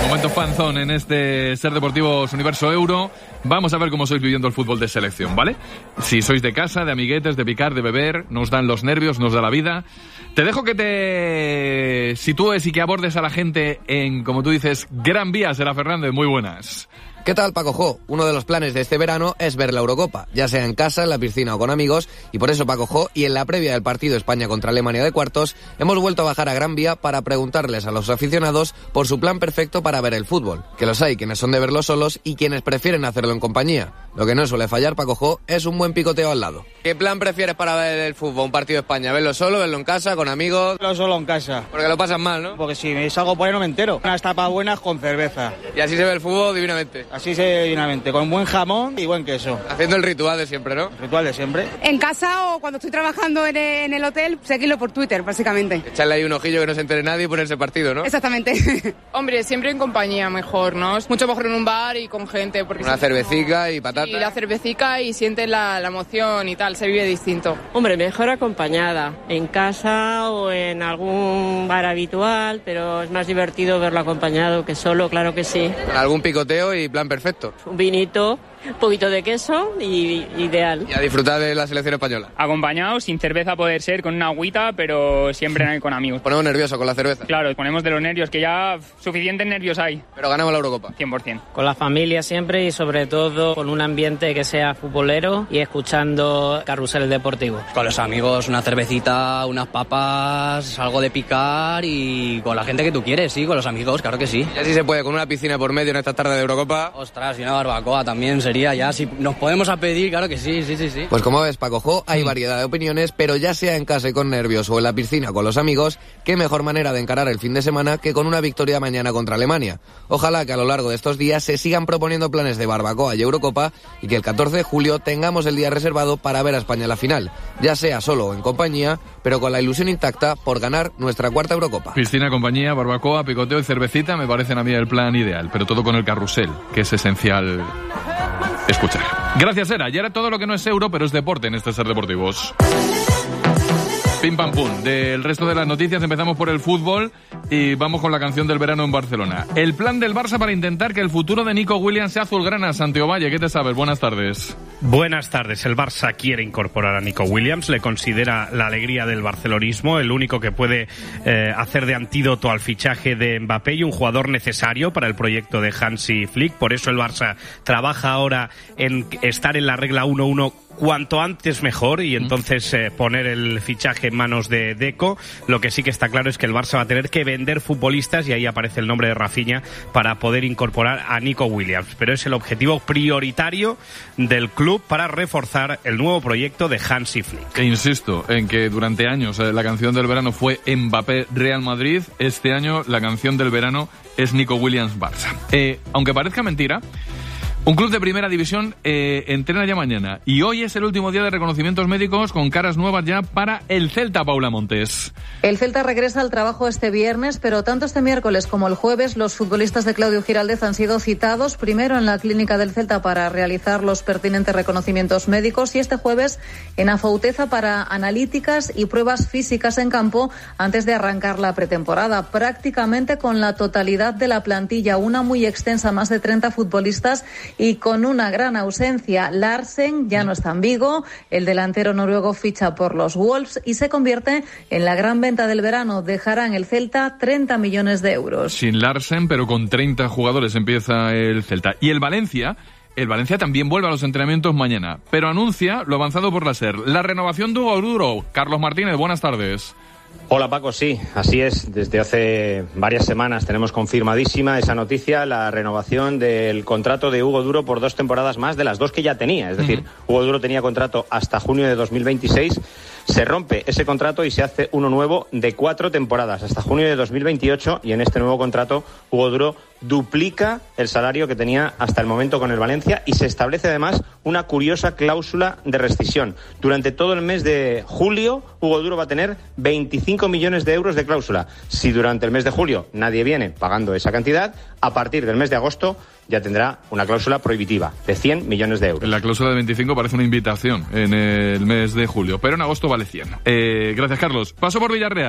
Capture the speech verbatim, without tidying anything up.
Momento fanzón en este Ser Deportivos Universo Euro. Vamos a ver cómo sois viviendo el fútbol de selección, ¿vale? Si sois de casa, de amiguetes, de picar, de beber, nos dan los nervios, nos da la vida. Te dejo que te sitúes y que abordes a la gente en, como tú dices, Gran Vía, Sera Fernández. Muy buenas. ¿Qué tal, Paco Jo? Uno de los planes de este verano es ver la Eurocopa, ya sea en casa, en la piscina o con amigos, y por eso, Paco Jo, y en la previa del partido España contra Alemania de cuartos, hemos vuelto a bajar a Gran Vía para preguntarles a los aficionados por su plan perfecto para ver el fútbol, que los hay quienes son de verlo solos y quienes prefieren hacerlo en compañía. Lo que no suele fallar, Paco Jo, es un buen picoteo al lado. ¿Qué plan prefieres para ver el fútbol, un partido de España? ¿Verlo solo, verlo en casa, con amigos? Verlo solo en casa. Porque lo pasan mal, ¿no? Porque si me salgo por ahí no me entero. Unas tapas buenas con cerveza. Y así se ve el fútbol divinamente. Así se ve divinamente, con buen jamón y buen queso. Haciendo el ritual de siempre, ¿no? El ritual de siempre. En casa o cuando estoy trabajando en el, en el hotel, seguirlo por Twitter, básicamente. Echarle ahí un ojillo que no se entere nadie y ponerse partido, ¿no? Exactamente. Hombre, siempre en compañía mejor, ¿no? Es mucho mejor en un bar y con gente. Porque una cervecica como... y patata. Y la cervecica y sientes la, la emoción y tal, se vive distinto. Hombre, mejor acompañada, en casa o en algún bar habitual, pero es más divertido verlo acompañado que solo, claro que sí. Con algún picoteo y plan perfecto. Un vinito, un poquito de queso y ideal. Y a disfrutar de la selección española. Acompañado, sin cerveza a poder ser, con una agüita, pero siempre con amigos. Ponemos nervioso con la cerveza. Claro, ponemos de los nervios, que ya suficientes nervios hay. Pero ganamos la Eurocopa. cien por ciento. Con la familia siempre y sobre todo con un ambiente que sea futbolero y escuchando carrusel deportivo. Con los amigos, una cervecita, unas papas, algo de picar y con la gente que tú quieres, sí, con los amigos, claro que sí. Y así se puede, con una piscina por medio en esta tarde de Eurocopa. Ostras, y una barbacoa también sería ya, si nos podemos a pedir, claro que sí, sí, sí, sí. Pues como ves, Paco Jo, hay variedad de opiniones, pero ya sea en casa y con nervios o en la piscina con los amigos, qué mejor manera de encarar el fin de semana que con una victoria mañana contra Alemania. Ojalá que a lo largo de estos días se sigan proponiendo planes de barbacoa y Eurocopa y que el catorce de julio tengamos el día reservado para ver a España en la final, ya sea solo o en compañía, pero con la ilusión intacta por ganar nuestra cuarta Eurocopa. Piscina, compañía, barbacoa, picoteo y cervecita me parecen a mí el plan ideal, pero todo con el carrusel, que es esencial escuchar. Gracias, Era. Ya era todo lo que no es euro, pero es deporte en este Ser Deportivos. Pim pam pum. Del resto de las noticias empezamos por el fútbol y vamos con la canción del verano en Barcelona. El plan del Barça para intentar que el futuro de Nico Williams sea azulgrana. Santiago Valle, ¿qué te sabes? Buenas tardes. Buenas tardes. El Barça quiere incorporar a Nico Williams, le considera la alegría del barcelonismo, el único que puede eh, hacer de antídoto al fichaje de Mbappé y un jugador necesario para el proyecto de Hansi Flick. Por eso el Barça trabaja ahora en estar en la regla uno uno cuanto antes mejor y entonces eh, poner el fichaje en manos de Deco. Lo que sí que está claro es que el Barça va a tener que vender futbolistas y ahí aparece el nombre de Rafinha para poder incorporar a Nico Williams. Pero es el objetivo prioritario del club para reforzar el nuevo proyecto de Hansi Flick. E insisto en que durante años eh, la canción del verano fue Mbappé Real Madrid. Este año la canción del verano es Nico Williams Barça. Eh, aunque parezca mentira, un club de primera división eh, entrena ya mañana y hoy es el último día de reconocimientos médicos con caras nuevas ya para el Celta, Paula Montes. El Celta regresa al trabajo este viernes, pero tanto este miércoles como el jueves los futbolistas de Claudio Giraldez han sido citados primero en la clínica del Celta para realizar los pertinentes reconocimientos médicos y este jueves en Afouteza para analíticas y pruebas físicas en campo antes de arrancar la pretemporada, prácticamente con la totalidad de la plantilla, una muy extensa, más de treinta futbolistas y con una gran ausencia. Larsen ya no está en Vigo, el delantero noruego ficha por los Wolves y se convierte en la gran venta del verano. Dejará en el Celta treinta millones de euros. Sin Larsen, pero con treinta jugadores empieza el Celta. Y el Valencia... El Valencia también vuelve a los entrenamientos mañana, pero anuncia lo avanzado por la SER, la renovación de Hugo Duro. Carlos Martínez, buenas tardes. Hola Paco, sí, así es. Desde hace varias semanas tenemos confirmadísima esa noticia, la renovación del contrato de Hugo Duro por dos temporadas más de las dos que ya tenía. Es decir, uh-huh. Hugo Duro tenía contrato hasta junio de dos mil veintiséis. Se rompe ese contrato y se hace uno nuevo de cuatro temporadas, hasta junio de dos mil veintiocho, y en este nuevo contrato Hugo Duro duplica el salario que tenía hasta el momento con el Valencia y se establece además una curiosa cláusula de rescisión. Durante todo el mes de julio, Hugo Duro va a tener veinticinco millones de euros de cláusula. Si durante el mes de julio nadie viene pagando esa cantidad, a partir del mes de agosto ya tendrá una cláusula prohibitiva de cien millones de euros. La cláusula de veinticinco parece una invitación en el mes de julio, pero en agosto vale cien. Eh, gracias, Carlos. Paso por Villarreal.